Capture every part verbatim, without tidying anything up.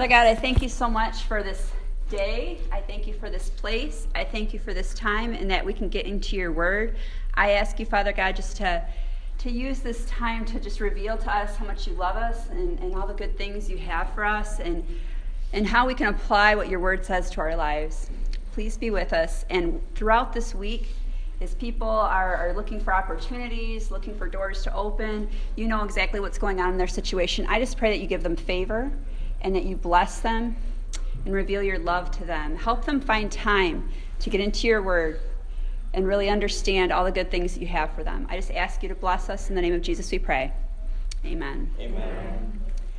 Father God, I thank you so much for this day. I thank you for this place. I thank you for this time and that we can get into your word. I ask you, Father God, just to, to use this time to just reveal to us how much you love us and, and all the good things you have for us and, and how we can apply what your word says to our lives. Please be with us. And throughout this week, as people are, are looking for opportunities, looking for doors to open, you know exactly what's going on in their situation. I just pray that you give them favor and that you bless them and reveal your love to them. Help them find time to get into your word and really understand all the good things that you have for them. I just ask you to bless us. In the name of Jesus we pray. Amen. Amen.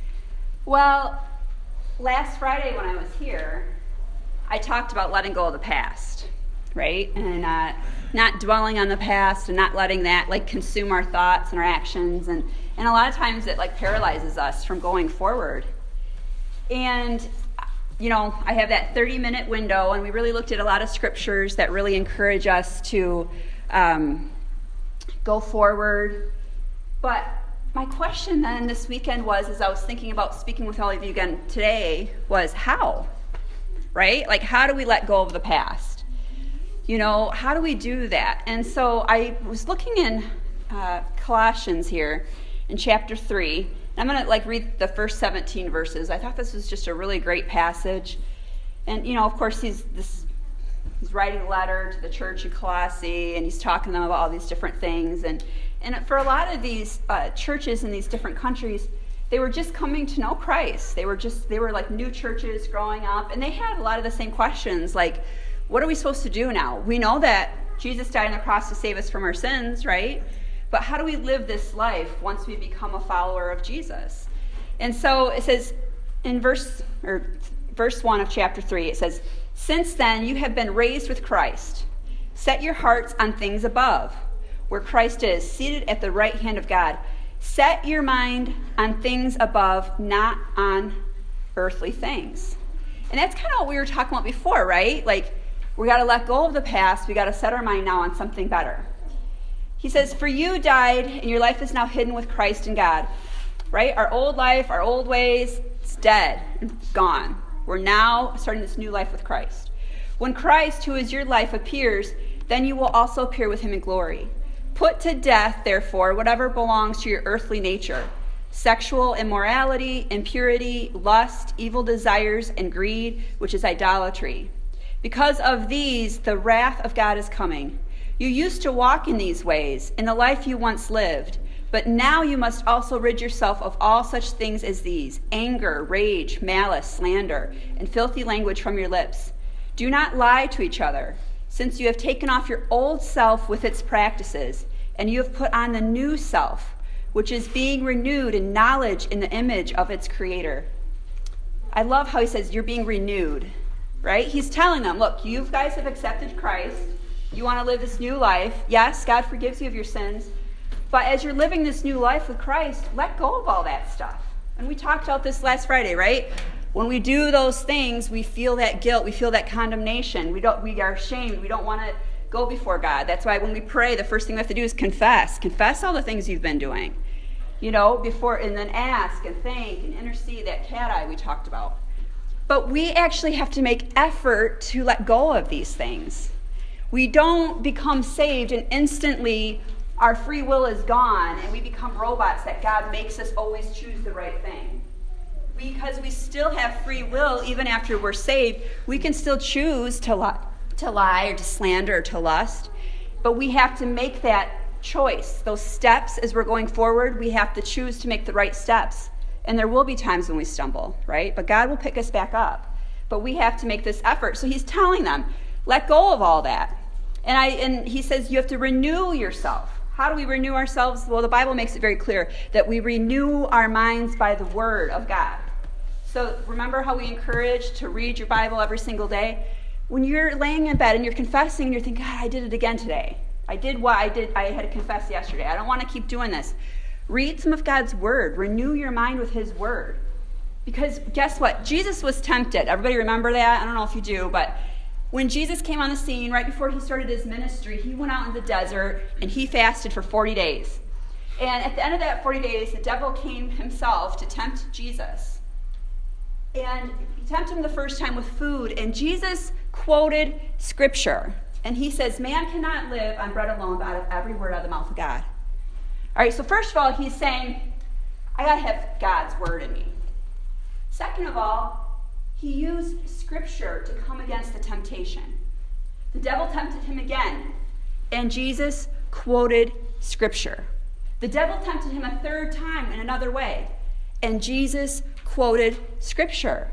Well, last Friday when I was here, I talked about letting go of the past, right? And uh, not dwelling on the past and not letting that like consume our thoughts and our actions. And, and a lot of times it like paralyzes us from going forward. And, you know, I have that thirty-minute window, and we really looked at a lot of scriptures that really encourage us to um, go forward. But my question then this weekend was, as I was thinking about speaking with all of you again today, was how? Right? Like, how do we let go of the past? You know, how do we do that? And so I was looking in uh, Colossians here in chapter three. I'm going to like read the first seventeen verses. I thought this was just a really great passage. And, you know, of course, he's this he's writing a letter to the church in Colossae, and he's talking to them about all these different things. And, and for a lot of these uh, churches in these different countries, they were just coming to know Christ. They were just, they were like new churches growing up, and they had a lot of the same questions, like, what are we supposed to do now? We know that Jesus died on the cross to save us from our sins, right? But how do we live this life once we become a follower of Jesus? And so it says in verse or verse one of chapter three, it says, "Since then you have been raised with Christ. Set your hearts on things above, where Christ is, seated at the right hand of God. Set your mind on things above, not on earthly things." And that's kind of what we were talking about before, right? Like, we got to let go of the past. We got to set our mind now on something better. He says, "For you died, and your life is now hidden with Christ in God." Right? Our old life, our old ways, it's dead and gone. We're now starting this new life with Christ. "When Christ, who is your life, appears, then you will also appear with him in glory. Put to death, therefore, whatever belongs to your earthly nature: sexual immorality, impurity, lust, evil desires, and greed, which is idolatry. Because of these, the wrath of God is coming. You used to walk in these ways, in the life you once lived, but now you must also rid yourself of all such things as these: anger, rage, malice, slander, and filthy language from your lips. Do not lie to each other, since you have taken off your old self with its practices, and you have put on the new self, which is being renewed in knowledge in the image of its creator." I love how he says you're being renewed, right? He's telling them, look, you guys have accepted Christ. You want to live this new life. Yes, God forgives you of your sins. But as you're living this new life with Christ, let go of all that stuff. And we talked about this last Friday, right? When we do those things, we feel that guilt. We feel that condemnation. We don't. We are ashamed. We don't want to go before God. That's why when we pray, the first thing we have to do is confess. Confess all the things you've been doing. You know, before, and then ask and thank and intercede, that cat eye we talked about. But we actually have to make effort to let go of these things. We don't become saved and instantly our free will is gone and we become robots that God makes us always choose the right thing. Because we still have free will even after we're saved, we can still choose to lie, to lie or to slander or to lust. But we have to make that choice. Those steps as we're going forward, we have to choose to make the right steps. And there will be times when we stumble, right? But God will pick us back up. But we have to make this effort. So he's telling them, let go of all that. And I and he says you have to renew yourself. How do we renew ourselves? Well, the Bible makes it very clear that we renew our minds by the word of God. So remember how we encourage to read your Bible every single day? When you're laying in bed and you're confessing and you're thinking, God, I did it again today. I did what I did. I had to confess yesterday. I don't want to keep doing this. Read some of God's word. Renew your mind with his word. Because guess what? Jesus was tempted. Everybody remember that? I don't know if you do, but when Jesus came on the scene, right before he started his ministry, he went out in the desert and he fasted for forty days. And at the end of that forty days, the devil came himself to tempt Jesus. And he tempted him the first time with food, and Jesus quoted scripture. And he says, man cannot live on bread alone, but out of every word out of the mouth of God. All right, so first of all, he's saying, I got to have God's word in me. Second of all, he used scripture to come against the temptation. The devil tempted him again, and Jesus quoted scripture. The devil tempted him a third time in another way, and Jesus quoted scripture.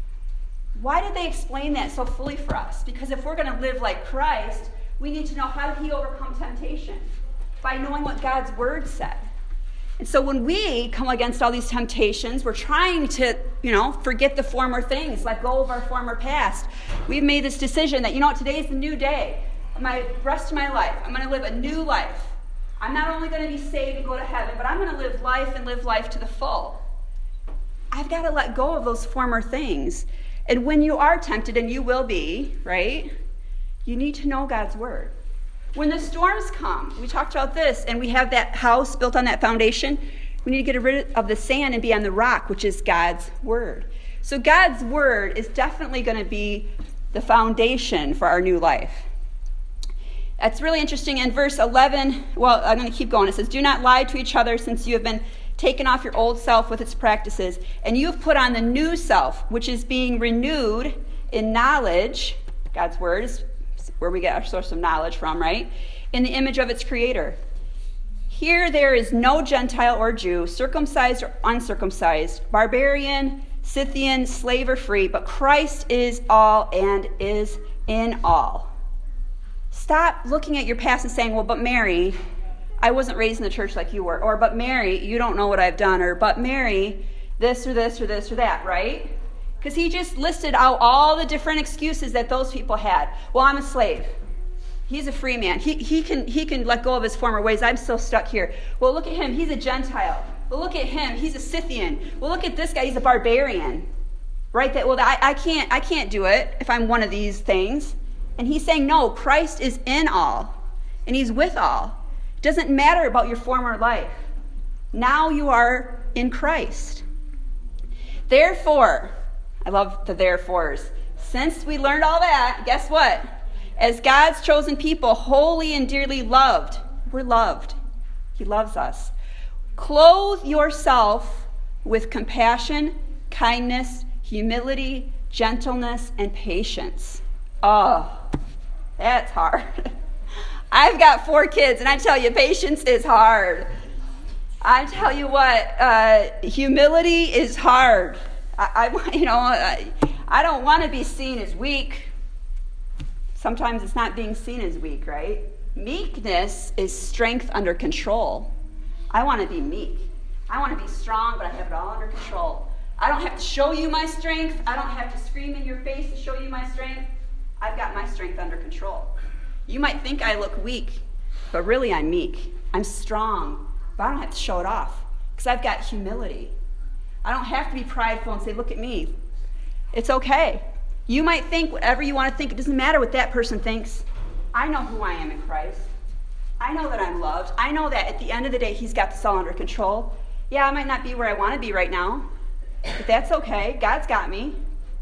Why did they explain that so fully for us? Because if we're going to live like Christ, we need to know how did he overcome temptation? By knowing what God's word said. And so when we come against all these temptations, we're trying to, you know, forget the former things, let go of our former past. We've made this decision that, you know what, today's the new day. My rest of my life, I'm going to live a new life. I'm not only going to be saved and go to heaven, but I'm going to live life and live life to the full. I've got to let go of those former things. And when you are tempted, and you will be, right, you need to know God's word. When the storms come, we talked about this, and we have that house built on that foundation, we need to get rid of the sand and be on the rock, which is God's word. So God's word is definitely going to be the foundation for our new life. That's really interesting. In verse eleven, well, I'm going to keep going. It says, do not lie to each other, since you have been taken off your old self with its practices, and you have put on the new self, which is being renewed in knowledge. God's word is where we get our source of knowledge from, right? In the image of its creator. Here there is no Gentile or Jew, circumcised or uncircumcised, barbarian, Scythian, slave or free, but Christ is all and is in all. Stop looking at your past and saying, well, but Mary, I wasn't raised in the church like you were. Or, but Mary, you don't know what I've done. Or, but Mary, this or this or this or that, right? Because he just listed out all the different excuses that those people had. Well, I'm a slave. He's a free man. He, he, can, he can let go of his former ways. I'm still stuck here. Well, look at him. He's a Gentile. Well, look at him. He's a Scythian. Well, look at this guy. He's a barbarian. Right? That, well, I, I, can't, I can't do it if I'm one of these things. And he's saying, no, Christ is in all. And he's with all. It doesn't matter about your former life. Now you are in Christ. Therefore, I love the therefores. Since we learned all that, guess what? As God's chosen people, holy and dearly loved, we're loved. He loves us. Clothe yourself with compassion, kindness, humility, gentleness, and patience. Oh, that's hard. I've got four kids, and I tell you, patience is hard. I tell you what, uh, humility is hard. I, I you know, I, I don't want to be seen as weak. Sometimes it's not being seen as weak, right? Meekness is strength under control. I want to be meek. I want to be strong, but I have it all under control. I don't have to show you my strength. I don't have to scream in your face to show you my strength. I've got my strength under control. You might think I look weak, but really I'm meek. I'm strong, but I don't have to show it off because I've got humility. I don't have to be prideful and say, look at me. It's okay. You might think whatever you want to think. It doesn't matter what that person thinks. I know who I am in Christ. I know that I'm loved. I know that at the end of the day, he's got this all under control. Yeah, I might not be where I want to be right now, but that's okay. God's got me.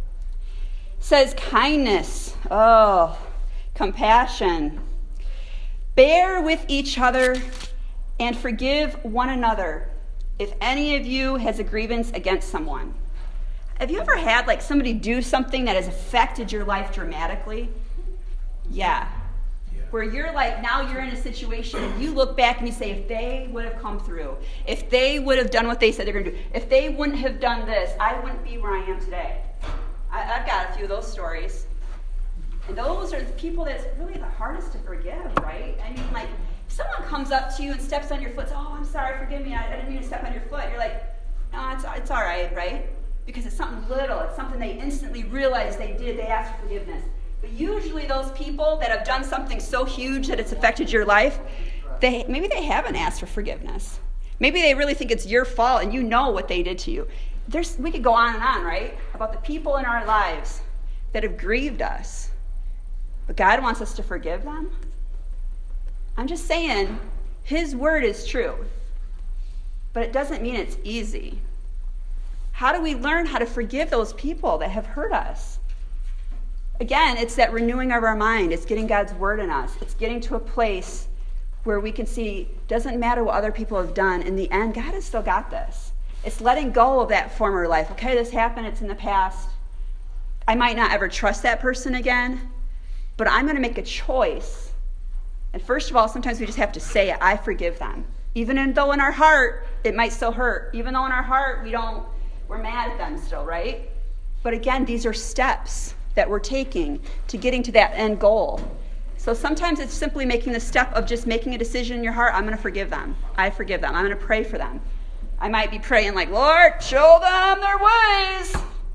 It says kindness. Oh, compassion. Bear with each other and forgive one another if any of you has a grievance against someone. Have you ever had like somebody do something that has affected your life dramatically? Yeah. yeah. Where you're like, now you're in a situation and you look back and you say, if they would have come through, if they would have done what they said they're going to do, if they wouldn't have done this, I wouldn't be where I am today. I, I've got a few of those stories. And those are the people that's really the hardest to forgive, right? I mean, like, if someone comes up to you and steps on your foot, says, oh, I'm sorry, forgive me, I, I didn't mean to step on your foot. You're like, no, it's, it's all right, right? Because it's something little. It's something they instantly realize they did. They asked for forgiveness. But usually those people that have done something so huge that it's affected your life, they maybe they haven't asked for forgiveness. Maybe they really think it's your fault and you know what they did to you. There's, we could go on and on, right? About the people in our lives that have grieved us. But God wants us to forgive them. I'm just saying, his word is true. But it doesn't mean it's easy. How do we learn how to forgive those people that have hurt us? Again, it's that renewing of our mind. It's getting God's word in us. It's getting to a place where we can see, doesn't matter what other people have done. In the end, God has still got this. It's letting go of that former life. Okay, this happened. It's in the past. I might not ever trust that person again, but I'm going to make a choice. And first of all, sometimes we just have to say it. I forgive them. Even though in our heart, it might still hurt. Even though in our heart, we don't, we're mad at them still, right? But again, these are steps that we're taking to getting to that end goal. So sometimes it's simply making the step of just making a decision in your heart. I'm going to forgive them. I forgive them. I'm going to pray for them. I might be praying like, Lord, show them their ways.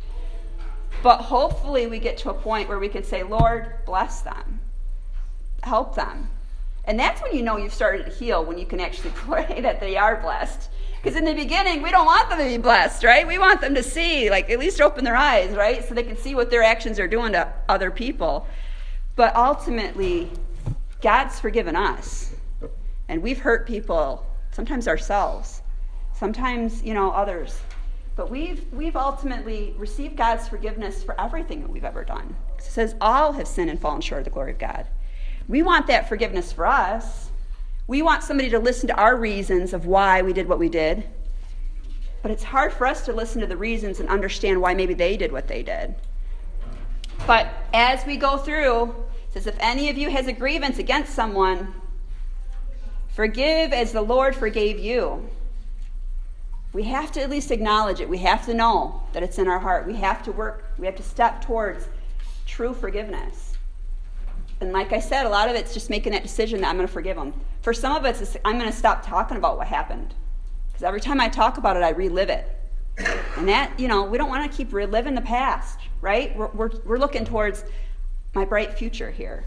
But hopefully we get to a point where we can say, Lord, bless them. Help them. And that's when you know you've started to heal, when you can actually pray that they are blessed. Because in the beginning, we don't want them to be blessed, right? We want them to see, like at least open their eyes, right? So they can see what their actions are doing to other people. But ultimately, God's forgiven us. And we've hurt people, sometimes ourselves, sometimes, you know, others. But we've we've ultimately received God's forgiveness for everything that we've ever done. It says all have sinned and fallen short of the glory of God. We want that forgiveness for us. We want somebody to listen to our reasons of why we did what we did. But it's hard for us to listen to the reasons and understand why maybe they did what they did. But as we go through, it says, if any of you has a grievance against someone, forgive as the Lord forgave you. We have to at least acknowledge it. We have to know that it's in our heart. We have to work. We have to step towards true forgiveness. And like I said, a lot of it's just making that decision that I'm going to forgive them. For some of it's, I'm going to stop talking about what happened. Because every time I talk about it, I relive it. And that, you know, we don't want to keep reliving the past, right? We're, we're, we're looking towards my bright future here.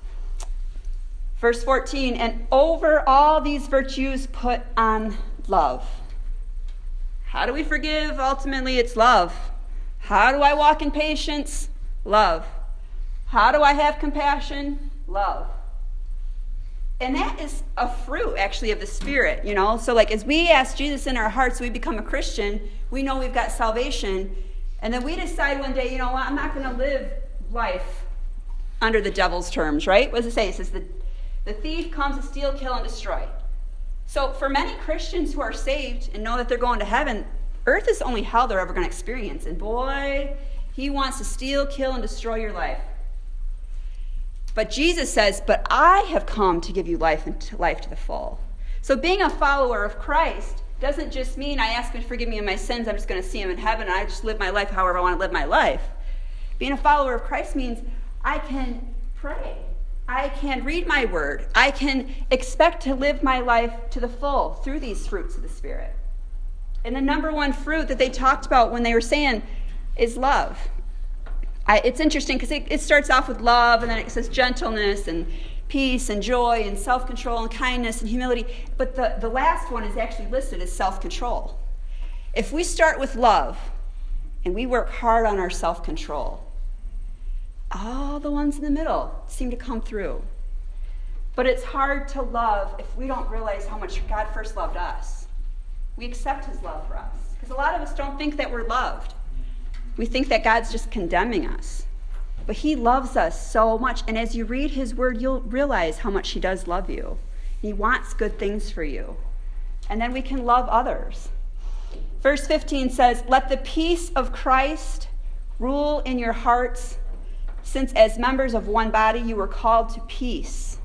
Verse fourteen, and over all these virtues put on love. How do we forgive? Ultimately, it's love. How do I walk in patience? Love. How do I have compassion? Love. And that is a fruit, actually, of the Spirit, you know. So, like, as we ask Jesus in our hearts, we become a Christian, we know we've got salvation, and then we decide one day, you know what, I'm not going to live life under the devil's terms, right? What does it say? It says, the, the thief comes to steal, kill, and destroy. So for many Christians who are saved and know that they're going to heaven, earth is the only hell they're ever going to experience. And boy, he wants to steal, kill, and destroy your life. But Jesus says, but I have come to give you life and to life to the full. So being a follower of Christ doesn't just mean I ask him to forgive me of my sins, I'm just going to see him in heaven, and I just live my life however I want to live my life. Being a follower of Christ means I can pray. I can read my word. I can expect to live my life to the full through these fruits of the Spirit. And the number one fruit that they talked about when they were saying is love. I, it's interesting because it, it starts off with love, and then it says gentleness and peace and joy and self-control and kindness and humility. But the, the last one is actually listed as self-control. If we start with love and we work hard on our self-control, all the ones in the middle seem to come through. But it's hard to love if we don't realize how much God first loved us. We accept his love for us. Because a lot of us don't think that we're loved. We think that God's just condemning us. But he loves us so much. And as you read his word, you'll realize how much he does love you. He wants good things for you. And then we can love others. Verse fifteen says, let the peace of Christ rule in your hearts, since as members of one body you were called to peace.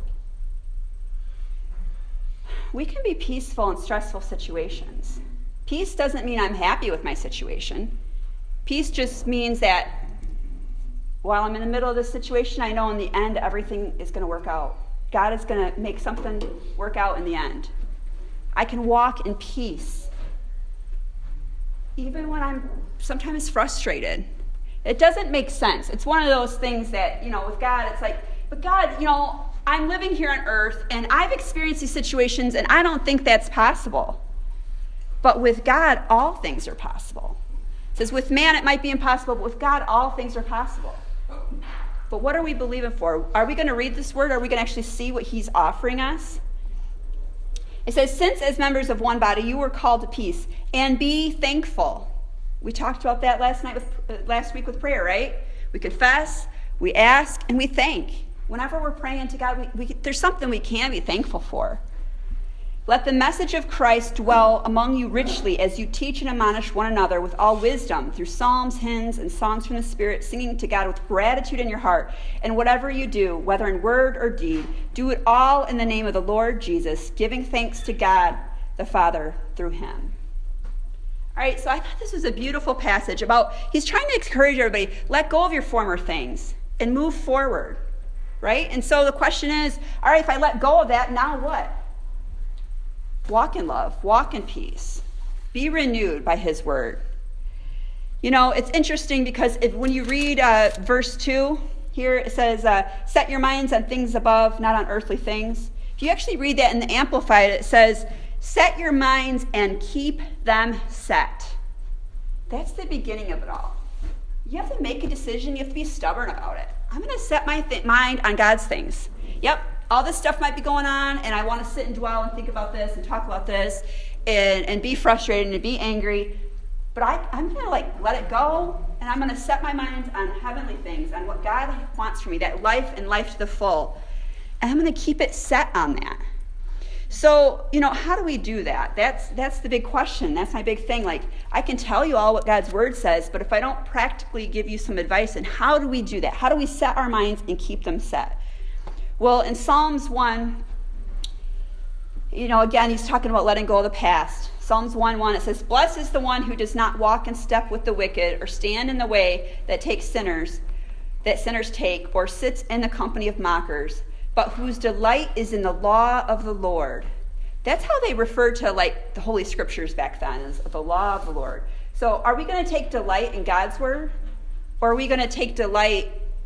We can be peaceful in stressful situations. Peace doesn't mean I'm happy with my situation. Peace just means that while I'm in the middle of this situation, I know in the end everything is going to work out. God is going to make something work out in the end. I can walk in peace, even when I'm sometimes frustrated. It doesn't make sense. It's one of those things that, you know, with God, it's like, but God, you know, I'm living here on earth, and I've experienced these situations, and I don't think that's possible. But with God, all things are possible. It says with man it might be impossible, but with God all things are possible. But what are we believing for? Are we going to read this word? Are we going to actually see what he's offering us? It says, since as members of one body you were called to peace, and be thankful. We talked about that last night with uh, last week with prayer, right? We confess, we ask, and we thank. Whenever we're praying to God, we, we, there's something we can be thankful for. Let the message of Christ dwell among you richly as you teach and admonish one another with all wisdom through psalms, hymns, and songs from the Spirit, singing to God with gratitude in your heart. And whatever you do, whether in word or deed, do it all in the name of the Lord Jesus, giving thanks to God the Father through him. All right, so I thought this was a beautiful passage about, he's trying to encourage everybody, let go of your former things and move forward, right? And so the question is, all right, if I let go of that, now what? Walk in love, walk in peace, be renewed by his word. You know, it's interesting because if, when you read uh, verse two here, it says, uh, set your minds on things above, not on earthly things. If you actually read that in the Amplified, it says, set your minds and keep them set. That's the beginning of it all. You have to make a decision. You have to be stubborn about it. I'm going to set my th- mind on God's things. Yep. All this stuff might be going on, and I want to sit and dwell and think about this and talk about this and, and be frustrated and be angry. But I, I'm going to like let it go, and I'm going to set my mind on heavenly things, on what God wants for me, that life and life to the full. And I'm going to keep it set on that. So, you know, how do we do that? That's that's the big question. That's my big thing. Like, I can tell you all what God's word says, but if I don't practically give you some advice, and how do we do that? How do we set our minds and keep them set? Well, in Psalms one, you know, again, he's talking about letting go of the past. Psalms one one, it says, blessed is the one who does not walk in step with the wicked or stand in the way that takes sinners, that sinners take, or sits in the company of mockers, but whose delight is in the law of the Lord. That's how they referred to, like, the Holy Scriptures back then, as the law of the Lord. So are we going to take delight in God's word, or are we going to take delight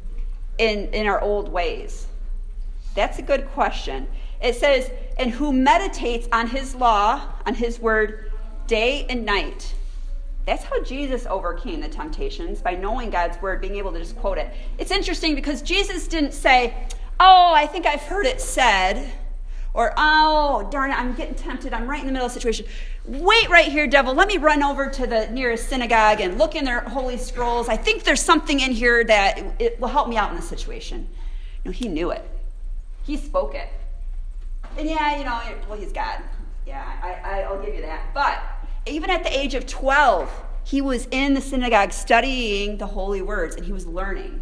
in, in our old ways? That's a good question. It says, and who meditates on his law, on his word, day and night. That's how Jesus overcame the temptations, by knowing God's word, being able to just quote it. It's interesting because Jesus didn't say, oh, I think I've heard it said, or, oh, darn it, I'm getting tempted. I'm right in the middle of the situation. Wait right here, devil. Let me run over to the nearest synagogue and look in their holy scrolls. I think there's something in here that it will help me out in this situation. No, he knew it. He spoke it. And yeah, you know, well, he's God. Yeah, I, I'll give you that. But even at the age of twelve, he was in the synagogue studying the holy words, and he was learning.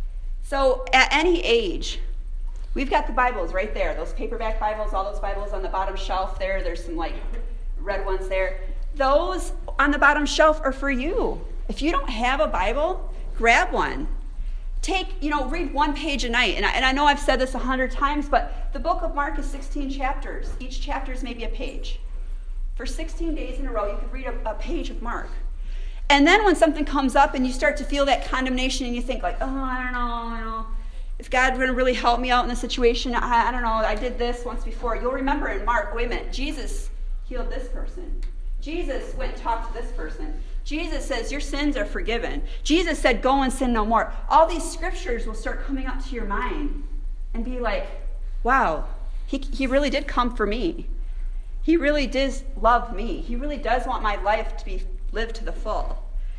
So at any age, we've got the Bibles right there. Those paperback Bibles, all those Bibles on the bottom shelf there. There's some, like, red ones there. Those on the bottom shelf are for you. If you don't have a Bible, grab one. Take, you know, read one page a night. And I, and I know I've said this a hundred times, but the book of Mark is sixteen chapters. Each chapter is maybe a page. For sixteen days in a row, you could read a, a page of Mark. And then when something comes up and you start to feel that condemnation and you think like, oh, I don't know, I don't know. If God would really help me out in this situation, I, I don't know, I did this once before. You'll remember in Mark, wait a minute, Jesus healed this person. Jesus went and talked to this person. Jesus says your sins are forgiven. Jesus said go and sin no more. All these scriptures will start coming up to your mind and be like, wow, he, he really did come for me. He really does love me. He really does want my life to be lived to the full.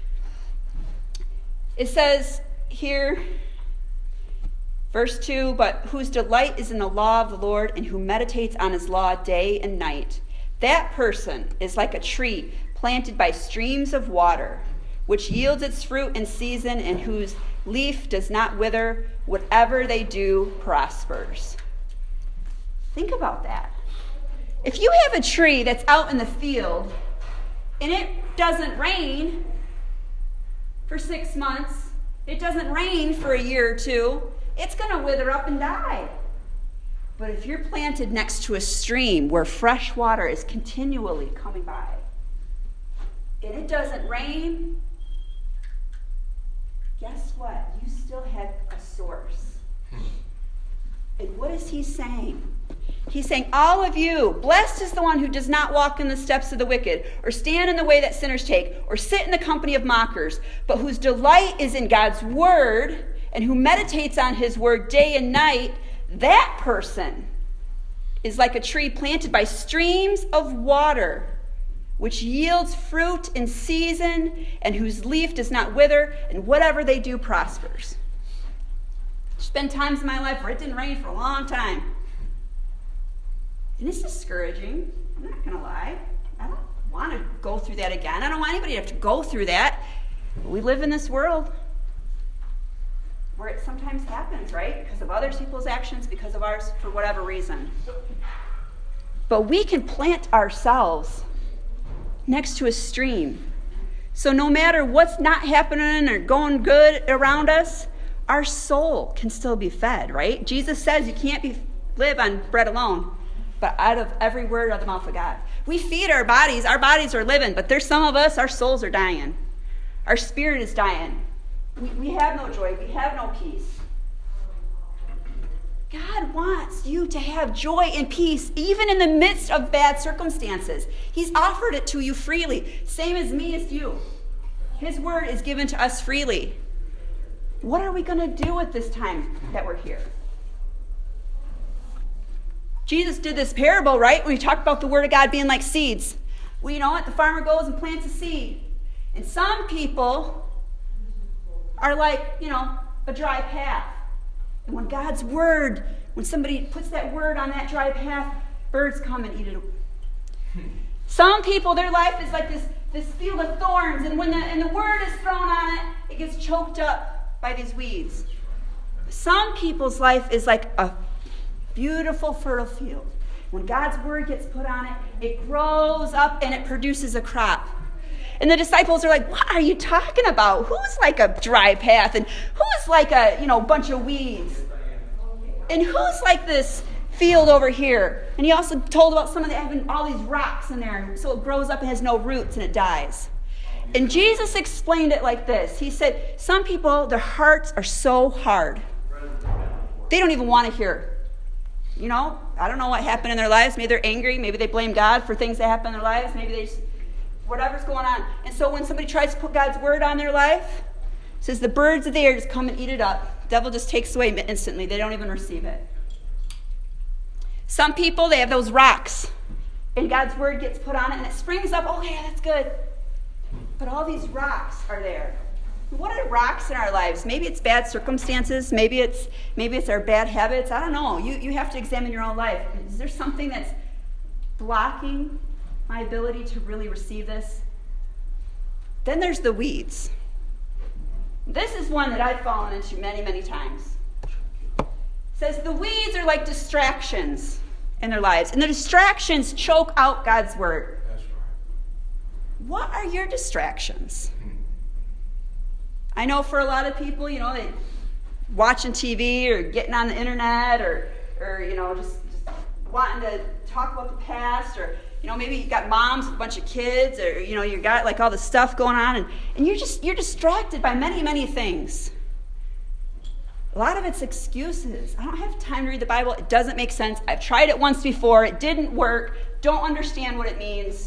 It says here, verse two, but whose delight is in the law of the Lord and who meditates on his law day and night. That person is like a tree planted by streams of water, which yields its fruit in season and whose leaf does not wither. Whatever they do prospers. Think about that. If you have a tree that's out in the field and it doesn't rain for six months, it doesn't rain for a year or two, it's going to wither up and die. But if you're planted next to a stream where fresh water is continually coming by, and it doesn't rain, guess what? You still have a source. And what is he saying? He's saying, all of you, blessed is the one who does not walk in the steps of the wicked, or stand in the way that sinners take, or sit in the company of mockers, but whose delight is in God's word, and who meditates on his word day and night. That person is like a tree planted by streams of water, which yields fruit in season, and whose leaf does not wither, and whatever they do prospers. There's been times in my life where it didn't rain for a long time. And it's discouraging. I'm not going to lie. I don't want to go through that again. I don't want anybody to have to go through that. But we live in this world where it sometimes happens, right? Because of other people's actions, because of ours, for whatever reason. But we can plant ourselves next to a stream. So no matter what's not happening or going good around us, our soul can still be fed, right? Jesus says you can't be live on bread alone, but out of every word out of the mouth of God. We feed our bodies. Our bodies are living, but there's some of us, our souls are dying. Our spirit is dying. We, we have no joy. We have no peace. God wants you to have joy and peace, even in the midst of bad circumstances. He's offered it to you freely, same as me as you. His word is given to us freely. What are we going to do with this time that we're here? Jesus did this parable, right? When he talked about the word of God being like seeds. Well, you know what? The farmer goes and plants a seed. And some people are like, you know, a dry path. And when God's word, when somebody puts that word on that dry path, birds come and eat it. Some people, their life is like this, this field of thorns. And when the, and the word is thrown on it, it gets choked up by these weeds. Some people's life is like a beautiful, fertile field. When God's word gets put on it, it grows up and it produces a crop. And the disciples are like, what are you talking about? Who's like a dry path? And who's like a, you know, bunch of weeds? And who's like this field over here? And he also told about some of the having all these rocks in there. So it grows up and has no roots and it dies. And Jesus explained it like this. He said, some people, their hearts are so hard. They don't even want to hear. You know, I don't know what happened in their lives. Maybe they're angry. Maybe they blame God for things that happen in their lives. Maybe they just, whatever's going on. And so when somebody tries to put God's word on their life, it says the birds of the air just come and eat it up. The devil just takes away instantly. They don't even receive it. Some people, they have those rocks. And God's word gets put on it and it springs up. Oh, yeah, that's good. But all these rocks are there. What are rocks in our lives? Maybe it's bad circumstances. Maybe it's maybe it's our bad habits. I don't know. You, you have to examine your own life. Is there something that's blocking my ability to really receive this? Then there's the weeds. This is one that I've fallen into many, many times. It says the weeds are like distractions in their lives. And the distractions choke out God's word. That's right. What are your distractions? I know for a lot of people, you know, they watching T V or getting on the internet or, or you know, just, just wanting to talk about the past, or, you know, maybe you got moms with a bunch of kids, or, you know, you got like all this stuff going on, and, and you're just, you're distracted by many, many things. A lot of it's excuses. I don't have time to read the Bible. It doesn't make sense. I've tried it once before. It didn't work. Don't understand what it means.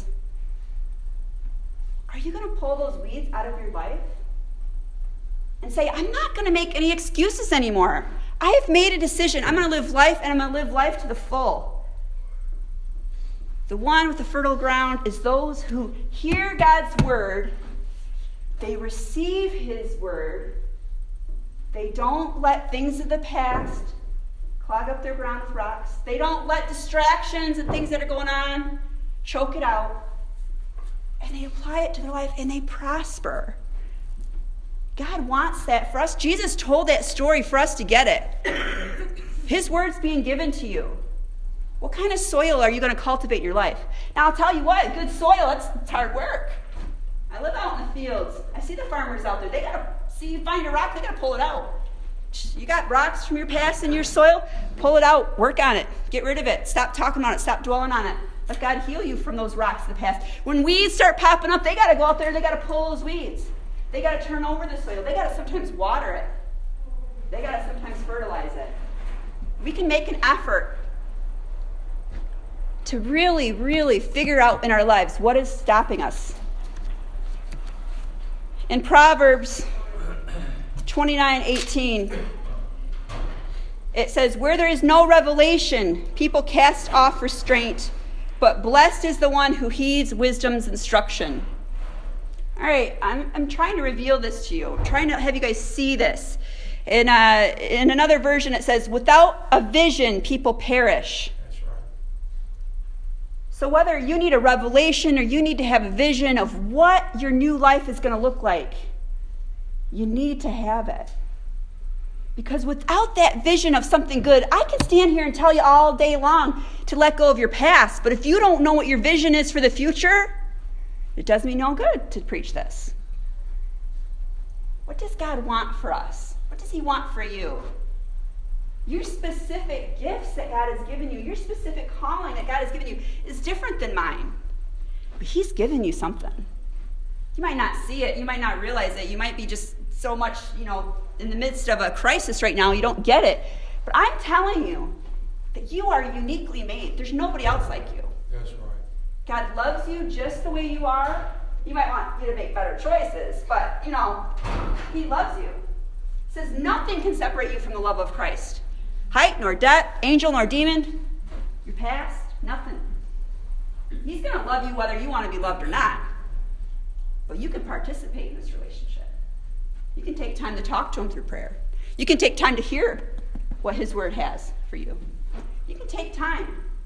Are you going to pull those weeds out of your life and say, I'm not going to make any excuses anymore? I have made a decision. I'm going to live life, and I'm going to live life to the full. The one with the fertile ground is those who hear God's word. They receive his word. They don't let things of the past clog up their ground with rocks. They don't let distractions and things that are going on choke it out. And they apply it to their life, and they prosper. God wants that for us. Jesus told that story for us to get it. His word's being given to you. What kind of soil are you going to cultivate in your life? Now, I'll tell you what, good soil, it's, it's hard work. I live out in the fields. I see the farmers out there. They got to see you find a rock, they got to pull it out. You got rocks from your past in your soil, pull it out, work on it, get rid of it, stop talking about it, stop dwelling on it. Let God heal you from those rocks of the past. When weeds start popping up, they got to go out there, they got to pull those weeds. They got to turn over the soil. They got to sometimes water it. They got to sometimes fertilize it. We can make an effort to really, really figure out in our lives what is stopping us. In Proverbs twenty-nine eighteen, it says, where there is no revelation, people cast off restraint. but blessed is the one who heeds wisdom's instruction. All right, I'm, I'm trying to reveal this to you. I'm trying to have you guys see this. In, uh, in another version, it says, without a vision, people perish. That's right. So whether you need a revelation or you need to have a vision of what your new life is going to look like, you need to have it. Because without that vision of something good, I can stand here and tell you all day long to let go of your past. But if you don't know what your vision is for the future, it does me no good to preach this. What does God want for us? What does he want for you? Your specific gifts that God has given you, your specific calling that God has given you is different than mine. But he's given you something. You might not see it. You might not realize it. You might be just so much, you know, in the midst of a crisis right now, you don't get it. But I'm telling you that you are uniquely made. There's nobody else like you. That's right. God loves you just the way you are. You might want you to make better choices, but, you know, he loves you. It says nothing can separate you from the love of Christ. Height, nor depth, angel, nor demon, your past, nothing. He's going to love you whether you want to be loved or not. But you can participate in this relationship. You can take time to talk to him through prayer. You can take time to hear what his word has for you. You can take time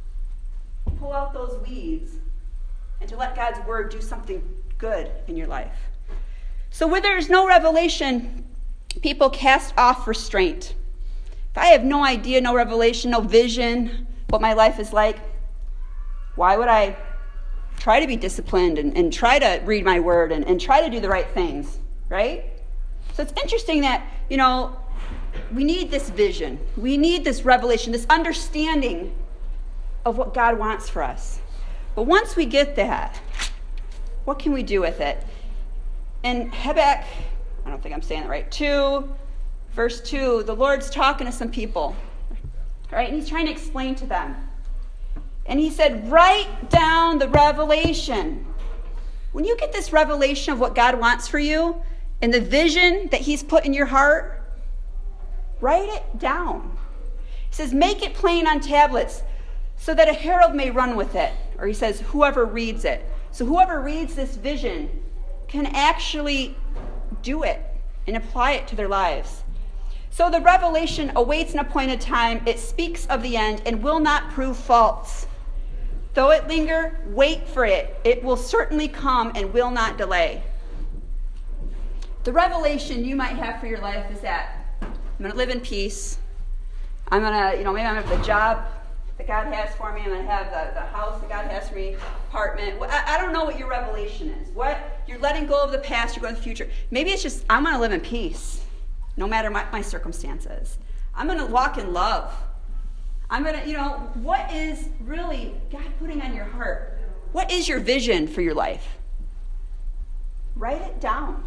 to pull out those weeds and to let God's word do something good in your life. So where there's no revelation, people cast off restraint. If I have no idea, no revelation, no vision, what my life is like, why would I try to be disciplined and, and try to read my word and, and try to do the right things, right? So it's interesting that, you know, we need this vision. We need this revelation, this understanding of what God wants for us. But once we get that, what can we do with it? In Habakkuk, I don't think I'm saying it right, two, verse two, the Lord's talking to some people, right? And he's trying to explain to them. And he said, write down the revelation. When you get this revelation of what God wants for you and the vision that he's put in your heart, write it down. He says, make it plain on tablets so that a herald may run with it. Or he says, whoever reads it. So whoever reads this vision can actually do it and apply it to their lives. So the revelation awaits an appointed time. It speaks of the end and will not prove false. Though it linger, wait for it. It will certainly come and will not delay. The revelation you might have for your life is that I'm going to live in peace. I'm going to, you know, maybe I'm going to have the job that God has for me. I'm going to have the, the house that God has for me, apartment. I, I don't know what your revelation is. What you're letting go of the past, you're going to the future. Maybe it's just, I'm going to live in peace, no matter my, my circumstances. I'm going to walk in love. I'm going to, you know, what is really God putting on your heart? What is your vision for your life? Write it down.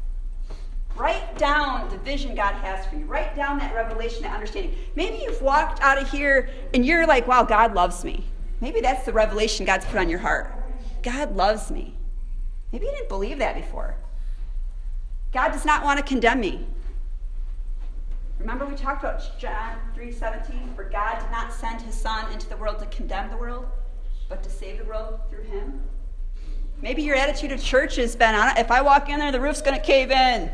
Write down the vision God has for you. Write down that revelation, that understanding. Maybe you've walked out of here and you're like, wow, God loves me. Maybe that's the revelation God's put on your heart. God loves me. Maybe you didn't believe that before. God does not want to condemn me. Remember we talked about John three seventeen, for God did not send his son into the world to condemn the world, but to save the world through him. Maybe your attitude of church has been, if I walk in there, the roof's going to cave in.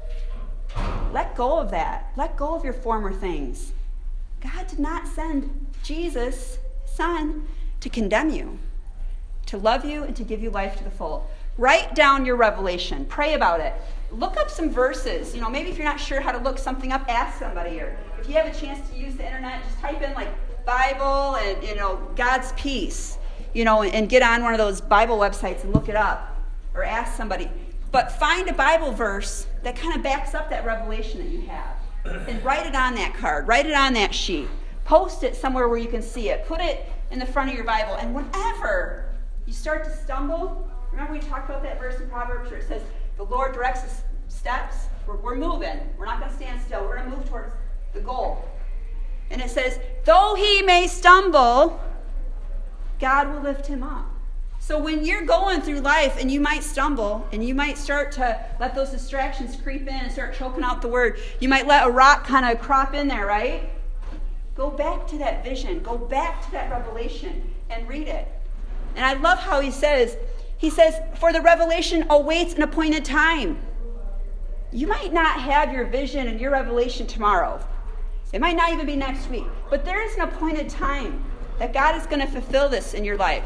Let go of that. Let go of your former things. God did not send Jesus, his son, to condemn you, to love you and to give you life to the full. Write down your revelation. Pray about it. Look up some verses. You know, maybe if you're not sure how to look something up, ask somebody. Or if you have a chance to use the internet, just type in like Bible and, you know, God's peace, you know, and get on one of those Bible websites and look it up. Or ask somebody. But find a Bible verse that kind of backs up that revelation that you have. And write it on that card. Write it on that sheet. Post it somewhere where you can see it. Put it in the front of your Bible. And whenever you start to stumble, remember we talked about that verse in Proverbs where it says, the Lord directs us steps. We're, we're moving. We're not going to stand still. We're going to move towards the goal. And it says, though he may stumble, God will lift him up. So when you're going through life and you might stumble and you might start to let those distractions creep in and start choking out the word, you might let a rock kind of crop in there, right? Go back to that vision. Go back to that revelation and read it. And I love how he says, he says, for the revelation awaits an appointed time. You might not have your vision and your revelation tomorrow. It might not even be next week. But there is an appointed time that God is going to fulfill this in your life.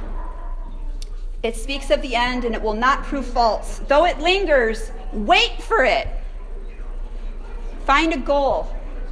It speaks of the end, and it will not prove false. Though it lingers, wait for it. Find a goal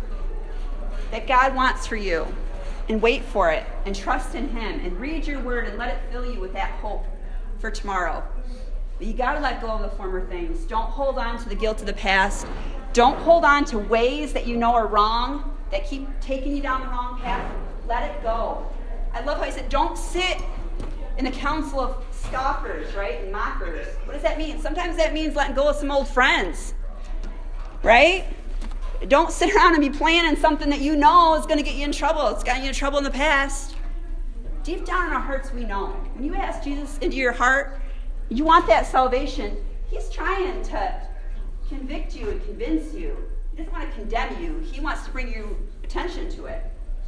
that God wants for you, and wait for it, and trust in him, and read your word, and let it fill you with that hope for tomorrow. But you got to let go of the former things. Don't hold on to the guilt of the past. Don't hold on to ways that you know are wrong, that keep taking you down the wrong path. Let it go. I love how he said, don't sit in the council of scoffers, right, and mockers. What does that mean? Sometimes that means letting go of some old friends, right? Don't sit around and be planning something that you know is going to get you in trouble. It's gotten you in trouble in the past. Deep down in our hearts, we know. When you ask Jesus into your heart, you want that salvation. He's trying to convict you and convince you. He doesn't want to condemn you. He wants to bring you attention to it.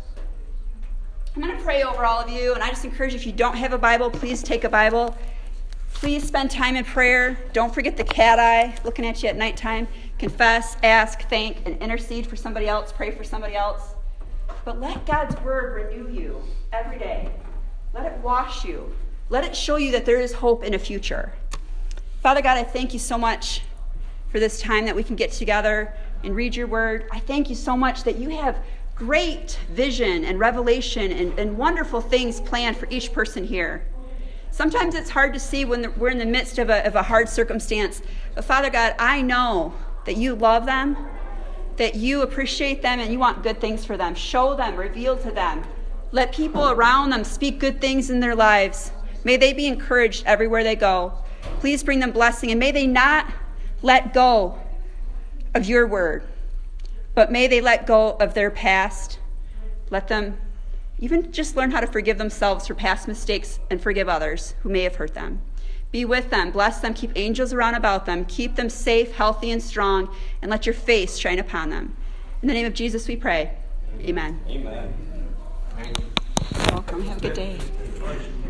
I'm going to pray over all of you, and I just encourage you, if you don't have a Bible, please take a Bible. Please spend time in prayer. Don't forget the cat eye looking at you at nighttime. Confess, ask, thank, and intercede for somebody else. Pray for somebody else. But let God's word renew you every day. Let it wash you. Let it show you that there is hope in a future. Father God, I thank you so much for this time that we can get together and read your word. I thank you so much that you have great vision and revelation and, and wonderful things planned for each person here. Sometimes it's hard to see when we're in the midst of a, of a hard circumstance. But Father God, I know that you love them, that you appreciate them, and you want good things for them. Show them, reveal to them. Let people around them speak good things in their lives. May they be encouraged everywhere they go. Please bring them blessing, and may they not let go of your word, but may they let go of their past. Let them even just learn how to forgive themselves for past mistakes and forgive others who may have hurt them. Be with them, bless them, keep angels around about them, keep them safe, healthy, and strong, and let your face shine upon them. In the name of Jesus we pray. Amen. Amen. Welcome. Have a good day.